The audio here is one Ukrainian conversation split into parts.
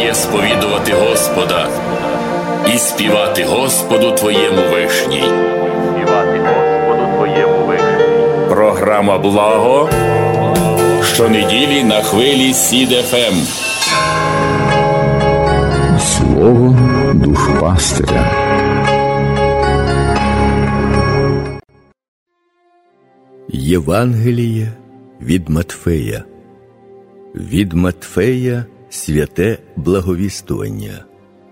є сповідувати Господа і співати Господу Твоєму вишній. Програма «Благо» щонеділі на хвилі СІД ФМ. Слово душпастиря. Євангеліє від Матфея. Від Матфея святе благовістування.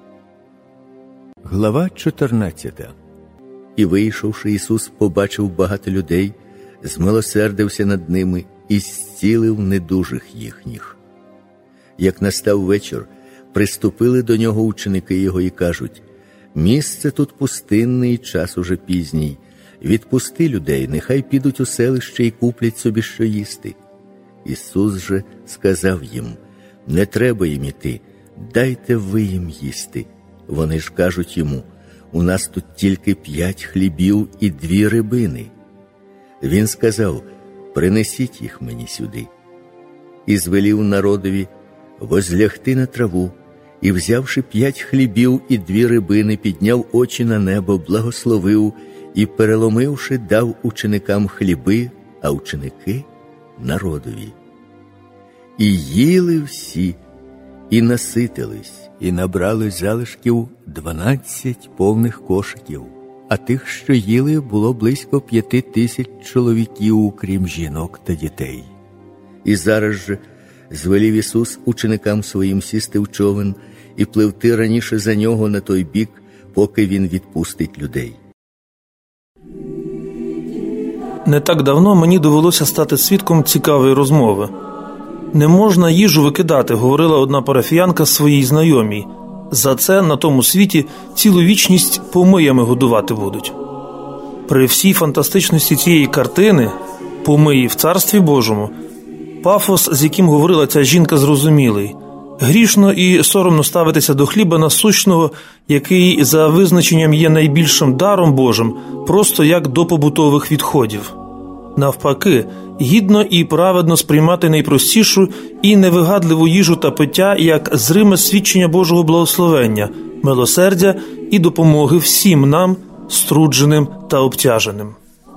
Глава 14. І вийшовши, Ісус побачив багато людей, змилосердився над ними і зцілив недужих їхніх. Як настав вечір, приступили до нього ученики його і кажуть: «Місце тут пустинне і час уже пізній. Відпусти людей, нехай підуть у селище і куплять собі що їсти». Ісус же сказав їм: «Не треба їм іти, дайте ви їм їсти». Вони ж кажуть йому: «У нас тут тільки 5 хлібів і 2 рибини». Він сказав: «Принесіть їх мені сюди». І звелів народові возлягти на траву, і, взявши 5 хлібів і 2 рибини, підняв очі на небо, благословив і, переломивши, дав ученикам хліби, а ученики – народові. І їли всі, і наситились, і набрали залишків 12 повних кошиків, а тих, що їли, було близько 5000 чоловіків, крім жінок та дітей. І зараз же звелів Ісус ученикам своїм сісти в човен і пливти раніше за нього на той бік, поки він відпустить людей. Не так давно мені довелося стати свідком цікавої розмови. «Не можна їжу викидати», – говорила одна парафіянка своїй знайомій. «За це на тому світі цілу вічність помиями годувати будуть». При всій фантастичності цієї картини «Помиї в Царстві Божому» пафос, з яким говорила ця жінка, зрозумілий. Грішно і соромно ставитися до хліба насущного, який за визначенням є найбільшим даром Божим, просто як до побутових відходів. Навпаки, гідно і праведно сприймати найпростішу і невигадливу їжу та пиття як зриме свідчення Божого благословення, милосердя і допомоги всім нам, струдженим та обтяженим.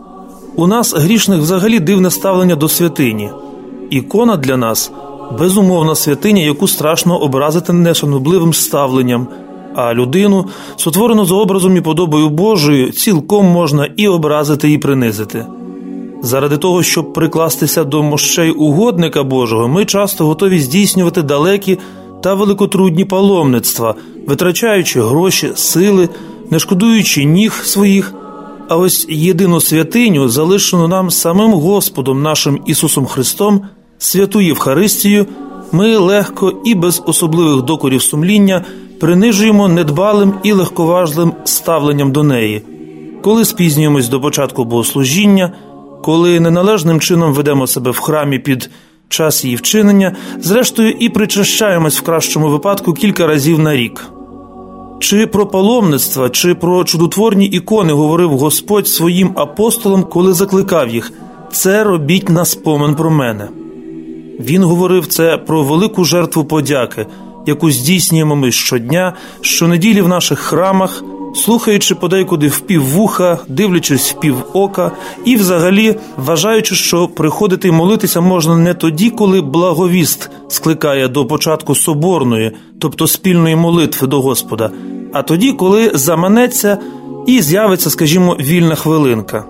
У нас, грішних, взагалі дивне ставлення до святині. Ікона для нас – безумовна святиня, яку страшно образити нешанобливим ставленням, а людину, сотворену за образом і подобою Божою, цілком можна і образити, і принизити. Заради того, щоб прикластися до мощей угодника Божого, ми часто готові здійснювати далекі та великотрудні паломництва, витрачаючи гроші, сили, не шкодуючи ніг своїх. А ось єдину святиню, залишену нам самим Господом нашим Ісусом Христом, святу Євхаристію, ми легко і без особливих докорів сумління принижуємо недбалим і легковажним ставленням до неї. Коли спізнюємось до початку богослужіння, коли неналежним чином ведемо себе в храмі під час її вчинення, зрештою і причащаємось в кращому випадку кілька разів на рік. Чи про паломництва, чи про чудотворні ікони говорив Господь своїм апостолам, коли закликав їх: «Це робіть на спомин про мене». Він говорив це про велику жертву подяки, яку здійснюємо ми щодня, щонеділі в наших храмах, слухаючи подейкуди впіввуха, дивлячись впівока і взагалі вважаючи, що приходити й молитися можна не тоді, коли благовіст скликає до початку соборної, тобто спільної молитви до Господа, а тоді, коли заманеться і з'явиться, скажімо, вільна хвилинка.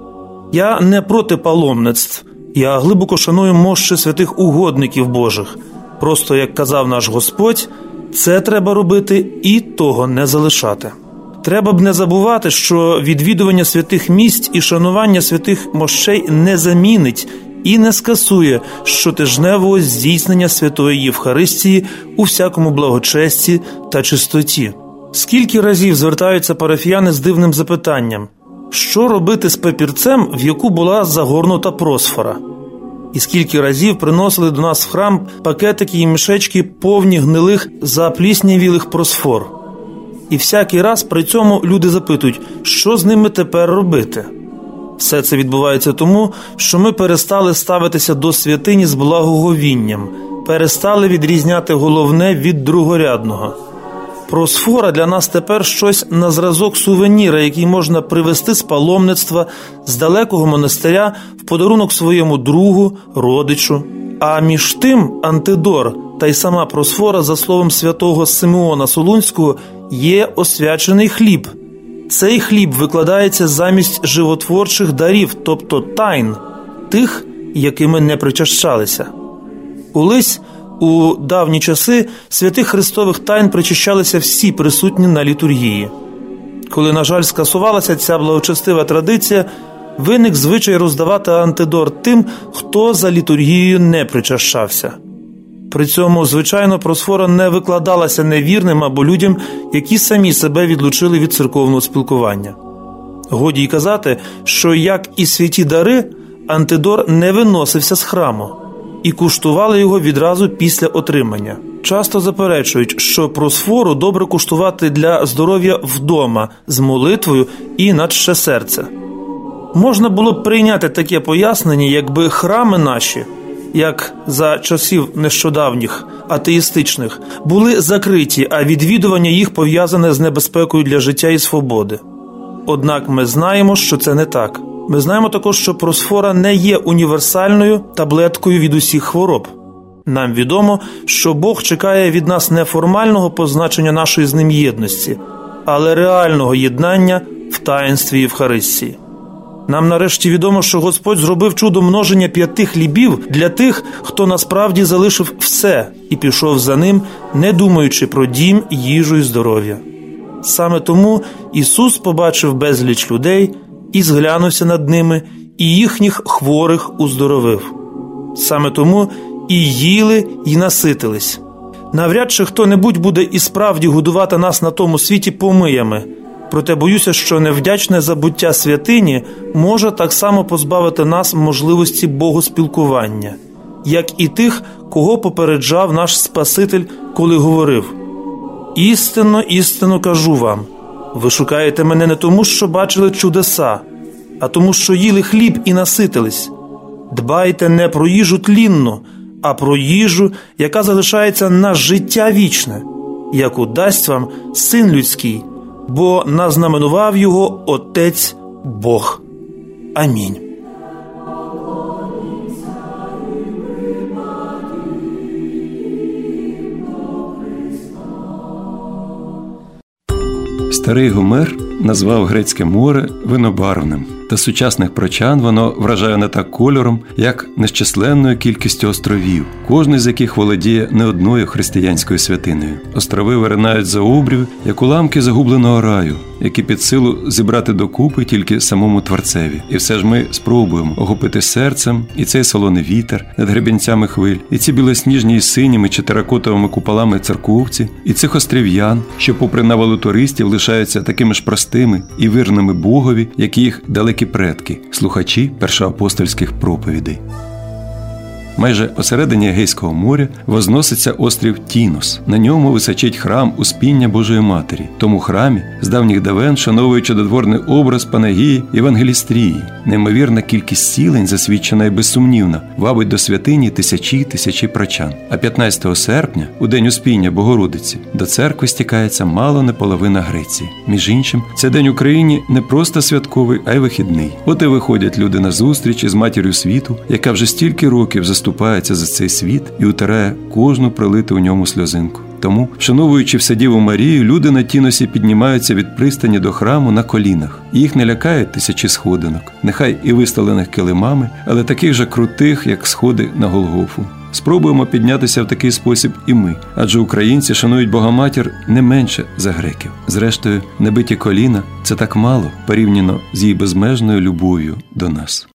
Я не проти паломництв, я глибоко шаную мощі святих угодників Божих. Просто, як казав наш Господь, це треба робити і того не залишати. Треба б не забувати, що відвідування святих місць і шанування святих мощей не замінить і не скасує щотижневого здійснення святої Євхаристії у всякому благочесті та чистоті. Скільки разів звертаються парафіяни з дивним запитанням: що робити з папірцем, в яку була загорнута просфора? І скільки разів приносили до нас в храм пакетики і мішечки повні гнилих запліснявілих просфор. І всякий раз при цьому люди запитують, що з ними тепер робити? Все це відбувається тому, що ми перестали ставитися до святині з благоговінням, перестали відрізняти головне від другорядного. Просфора для нас тепер щось на зразок сувеніра, який можна привезти з паломництва, з далекого монастиря в подарунок своєму другу, родичу. А між тим Антидор та й сама Просфора, за словом святого Симеона Солунського, є освячений хліб. Цей хліб викладається замість животворчих дарів, тобто тайн, тих, якими не причащалися. Колись, у давні часи, святих Христових тайн причащалися всі присутні на літургії. Коли, на жаль, скасувалася ця благочестива традиція, виник звичай роздавати Антидор тим, хто за літургією не причащався. При цьому, звичайно, Просфора не викладалася невірним або людям, які самі себе відлучили від церковного спілкування. Годі й казати, що, як і святі дари, Антидор не виносився з храму і куштували його відразу після отримання. Часто заперечують, що Просфору добре куштувати для здоров'я вдома, з молитвою і надще серця. Можна було б прийняти таке пояснення, якби храми наші, як за часів нещодавніх, атеїстичних, були закриті, а відвідування їх пов'язане з небезпекою для життя і свободи. Однак ми знаємо, що це не так. Ми знаємо також, що Просфора не є універсальною таблеткою від усіх хвороб. Нам відомо, що Бог чекає від нас не формального позначення нашої з ним єдності, але реального єднання в таїнстві Євхаристії. Нам нарешті відомо, що Господь зробив чудо множення 5 хлібів для тих, хто насправді залишив все і пішов за ним, не думаючи про дім, їжу і здоров'я. Саме тому Ісус побачив безліч людей і зглянувся над ними, і їхніх хворих уздоровив. Саме тому і їли, і наситились. Навряд чи хто-небудь буде і справді годувати нас на тому світі помиями, проте боюся, що невдячне забуття святині може так само позбавити нас можливості богоспілкування, як і тих, кого попереджав наш Спаситель, коли говорив: «Істинно, істинно кажу вам, ви шукаєте мене не тому, що бачили чудеса, а тому, що їли хліб і наситились. Дбайте не про їжу тлінну, а про їжу, яка залишається на життя вічне, яку дасть вам Син Людський, бо назнаменував його Отець Бог. Амінь». Старий Гомер назвав Грецьке море винобарвним, та сучасних прочан воно вражає не так кольором, як нещисленною кількістю островів, кожний з яких володіє не одною християнською святиною. Острови виринають за обрів, як уламки загубленого раю, які під силу зібрати докупи тільки самому Творцеві. І все ж ми спробуємо охопити серцем і цей солоний вітер над гребінцями хвиль, і ці білосніжні і синіми чи теракотовими куполами церковці, і цих острів'ян, що попри навалу туристів лишаються такими ж простими і вірними Богові, як і їх далекі предки, слухачі першоапостольських проповідей. Майже посередині Егейського моря возноситься острів Тінос. На ньому височить храм Успіння Божої Матері. Тому храмі з давніх давен вшановують чудотворний образ Панагії Євангелістрії. Неймовірна кількість сілень, засвідчена і безсумнівна, вабить до святині тисячі прочан. А 15 серпня, у день Успіння Богородиці, до церкви стікається мало не половина Греції. Між іншим, цей день Україні не просто святковий, а й вихідний. От і виходять люди на зустріч із матір'ю світу, яка вже стільки років заступається за цей світ і утирає кожну пролиту у ньому сльозинку. Тому, вшановуючи Вседіву Марію, люди на Тіносі піднімаються від пристані до храму на колінах. Їх не лякають тисячі сходинок, нехай і вистелених килимами, але таких же крутих, як сходи на Голгофу. Спробуємо піднятися в такий спосіб і ми, адже українці шанують Богоматір не менше за греків. Зрештою, небиті коліна – це так мало, порівняно з її безмежною любов'ю до нас.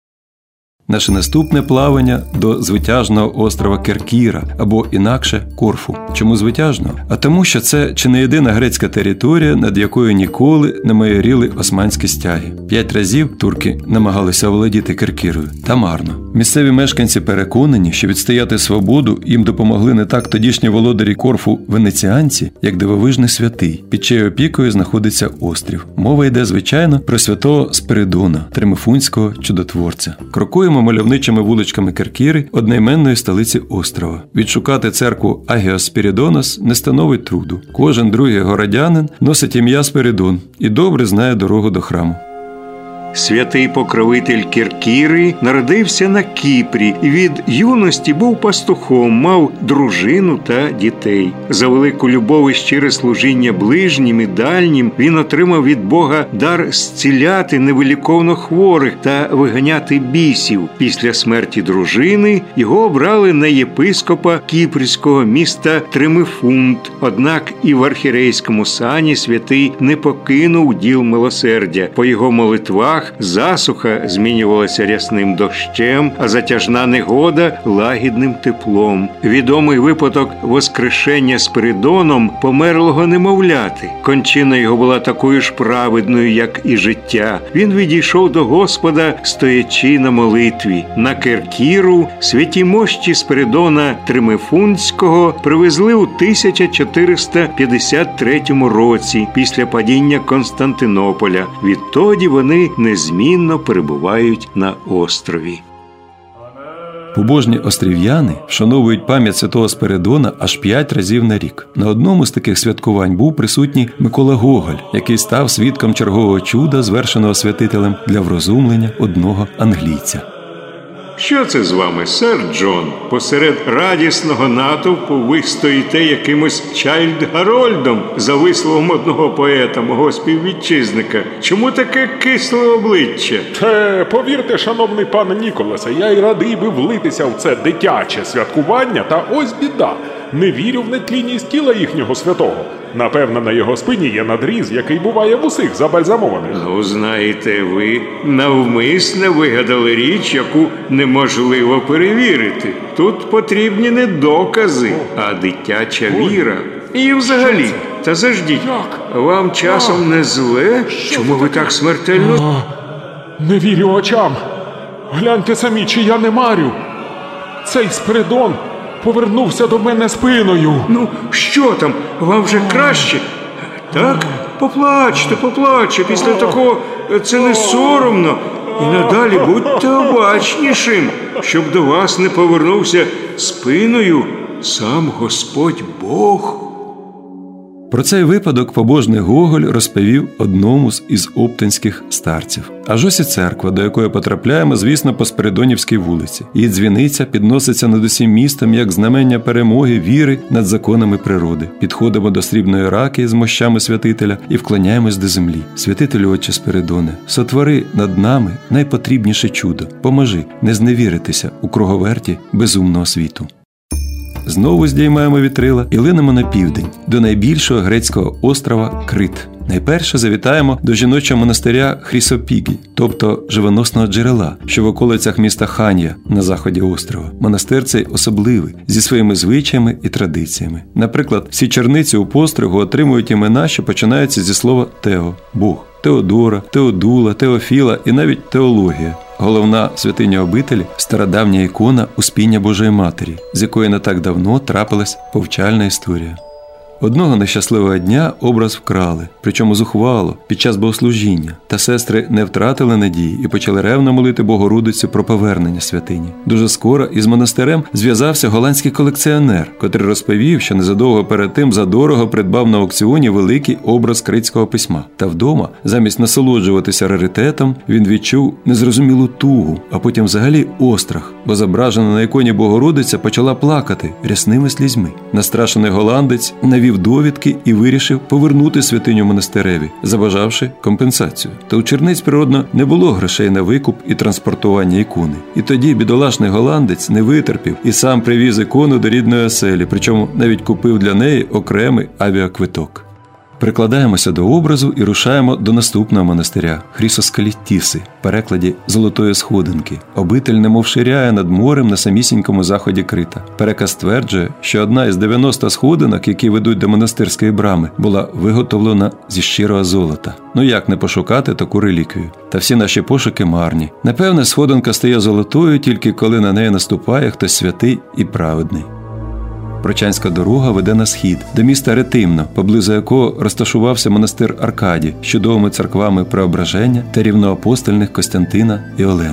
Наше наступне плавання до звитяжного острова Керкіра, або інакше Корфу. Чому звитяжного? А тому, що це чи не єдина грецька територія, над якою ніколи не майоріли османські стяги. 5 разів турки намагалися оволодіти Керкірою, та марно. Місцеві мешканці переконані, що відстояти свободу їм допомогли не так тодішні володарі Корфу венеціанці, як дивовижний святий, під чиєю опікою знаходиться острів. Мова йде, звичайно, про святого Спиридона, тримифунського чудотворця. Крокуємо Ідемо мальовничими вуличками Керкіри, одноіменної столиці острова. Відшукати церкву Агіос Спірідонос не становить труду. Кожен другий городянин носить ім'я Спиридон і добре знає дорогу до храму. Святий покровитель Керкіри народився на Кіпрі і від юності був пастухом, мав дружину та дітей. За велику любов і щире служіння ближнім і дальнім він отримав від Бога дар зціляти невиліковно хворих та виганяти бісів. Після смерті дружини його обрали на єпископа кіпрського міста Тримифунт. Однак і в архірейському сані святий не покинув діл милосердя. По його молитвах засуха змінювалася рясним дощем, а затяжна негода – лагідним теплом. Відомий випадок воскрешення Спиридоном померлого немовляти. Кончина його була такою ж праведною, як і життя. Він відійшов до Господа, стоячи на молитві. На Керкіру святі мощі Спиридона Тримифунтського привезли у 1453 році після падіння Константинополя. Відтоді вони незмінно перебувають на острові. Побожні острів'яни вшановують пам'ять святого Спиридона аж 5 разів на рік. На одному з таких святкувань був присутній Микола Гоголь, який став свідком чергового чуда, звершеного святителем для врозумлення одного англійця. Що це з вами, сер Джон? Посеред радісного натовпу ви стоїте якимось Чайльд-Гарольдом, за висловом одного поета, мого співвітчизника. Чому таке кисле обличчя? Повірте, шановний пане Ніколасе, я й радий би влитися в це дитяче святкування, та ось біда. Не вірю в нетлінність тіла їхнього святого. Напевно, на його спині є надріз, який буває в усіх забальзамованих. Ну, знаєте, ви навмисне вигадали річ, яку неможливо перевірити. Тут потрібні не докази, а дитяча віра. І взагалі, та заждіть, вам часом не зле? Чому ви так смертельно? Не вірю очам. Гляньте самі, чи я не марю. Цей Спиридон повернувся до мене спиною. Ну, що там? Вам вже краще? Так? Поплачте. Після такого це не соромно. І надалі будьте обачнішим, щоб до вас не повернувся спиною сам Господь Бог. Про цей випадок побожний Гоголь розповів одному із оптинських старців. Аж ось і церква, до якої потрапляємо, звісно, по Спиридонівській вулиці. Її дзвіниця підноситься над усім містом як знамення перемоги, віри над законами природи. Підходимо до срібної раки з мощами святителя і вклоняємось до землі. Святителю, отче Спиридоне, сотвори над нами найпотрібніше чудо. Поможи не зневіритися у круговерті безумного світу. Знову здіймаємо вітрила і линемо на південь, до найбільшого грецького острова Крит. Найперше завітаємо до жіночого монастиря Хрісопігі, тобто живоносного джерела, що в околицях міста Хан'я на заході острова. Монастир цей особливий, зі своїми звичаями і традиціями. Наприклад, всі черниці у постригу отримують імена, що починаються зі слова «тео» – Бог, Теодора, Теодула, Теофіла і навіть теологія. Головна святиня обителі – стародавня ікона Успіння Божої Матері, з якої не так давно трапилась повчальна історія. Одного нещасливого дня образ вкрали, причому зухвало, під час богослужіння, та сестри не втратили надії і почали ревно молити Богородицю про повернення святині. Дуже скоро із монастирем зв'язався голландський колекціонер, котрий розповів, що незадовго перед тим задорого придбав на аукціоні великий образ критського письма. Та вдома, замість насолоджуватися раритетом, він відчув незрозумілу тугу, а потім взагалі острах, бо зображена на іконі Богородиця почала плакати рясними слізьми. Настрашений голландець навів довідки і вирішив повернути святиню монастиреві, забажавши компенсацію. Та у черниць природно не було грошей на викуп і транспортування ікони. І тоді бідолашний голландець не витерпів і сам привіз ікону до рідної оселі, причому навіть купив для неї окремий авіаквиток. Прикладаємося до образу і рушаємо до наступного монастиря – Хрісоскалітіси, в перекладі «Золотої сходинки». Обитель немов ширяє над морем на самісінькому заході Крита. Переказ стверджує, що одна із 90 сходинок, які ведуть до монастирської брами, була виготовлена зі щирого золота. Ну як не пошукати таку реліквію? Та всі наші пошуки марні. Напевне, сходинка стає золотою тільки коли на неї наступає хтось святий і праведний. Прочанська дорога веде на схід, до міста Ретимно, поблизу якого розташувався монастир Аркадій з чудовими церквами Преображення та рівноапостольних Костянтина і Олени.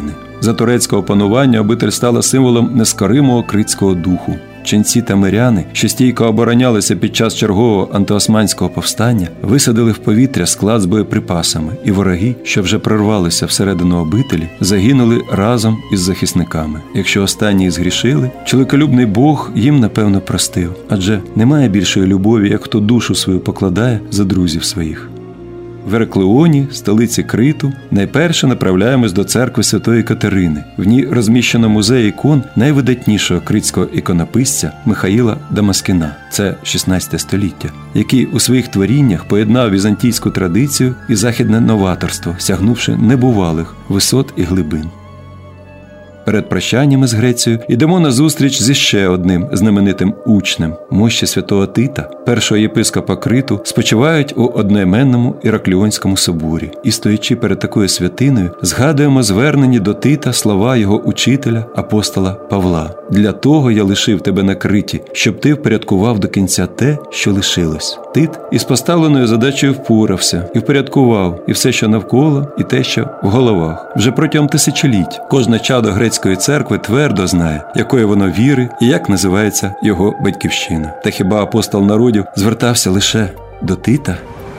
за турецького панування обитель стала символом нескоримого критського духу. Ченці та миряни, що стійко оборонялися під час чергового антиосманського повстання, висадили в повітря склад з боєприпасами, і вороги, що вже прорвалися всередину обителі, загинули разом із захисниками. Якщо останні згрішили, чоловіколюбний Бог їм, напевно, простив. Адже немає більшої любові, як хто душу свою покладає за друзів своїх. В Ераклеоні, столиці Криту, найперше направляємось до церкви Святої Катерини. В ній розміщено музей ікон найвидатнішого критського іконописця Михаїла Дамаскіна, це 16 століття, який у своїх творіннях поєднав візантійську традицію і західне новаторство, сягнувши небувалих висот і глибин. Перед прощаннями з Грецією йдемо на зустріч зі ще одним знаменитим учнем. Мощі святого Тита, першого єпископа Криту, спочивають у одноіменному Іракліонському соборі. І, стоячи перед такою святиною, згадуємо звернені до Тита слова його учителя, апостола Павла. «Для того я лишив тебе на Криті, щоб ти впорядкував до кінця те, що лишилось». Тит із поставленою задачею впорався і впорядкував і все, що навколо, і те, що в головах. Вже протягом тисячоліть кожне чадо грецької церкви твердо знає, якої воно віри і як називається його батьківщина. Та хіба апостол народів звертався лише до Тита?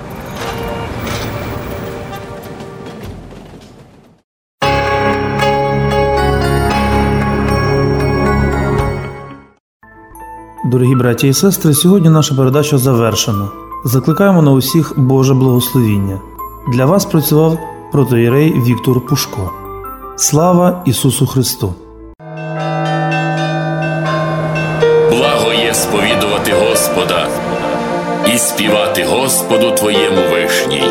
Дорогі браті і сестри, сьогодні наша передача завершена. Закликаємо на усіх Боже благословіння. Для вас працював протоієрей Віктор Пушко. Слава Ісусу Христу! Благо є сповідувати Господа і співати Господу Твоєму вишній.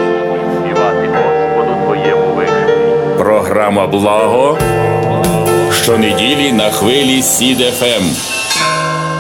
Програма «Благо» щонеділі на хвилі СІД ФМ.